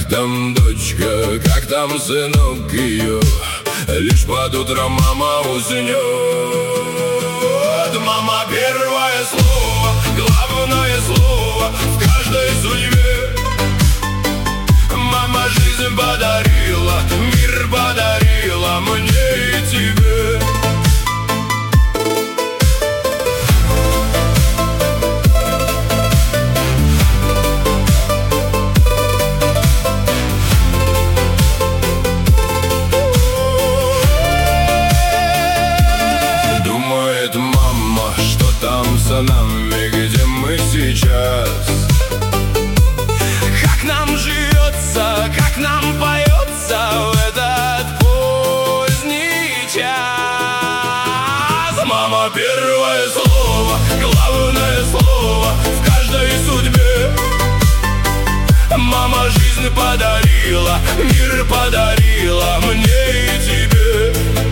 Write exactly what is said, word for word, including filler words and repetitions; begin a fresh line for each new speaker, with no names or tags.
там дочка, как там сынок ее? Лишь под утро мама уснет. Мама, первое слово, главное слово в каждой судьбе. Мама жизнь подарила, мир подарила мне и тебе. Думает мама, что там за нами, где мы сейчас? Как нам живется, как нам поется в этот поздний час. Мама, первое слово, главное слово в каждой судьбе. Мама жизнь подарила, мир подарила мне и тебе.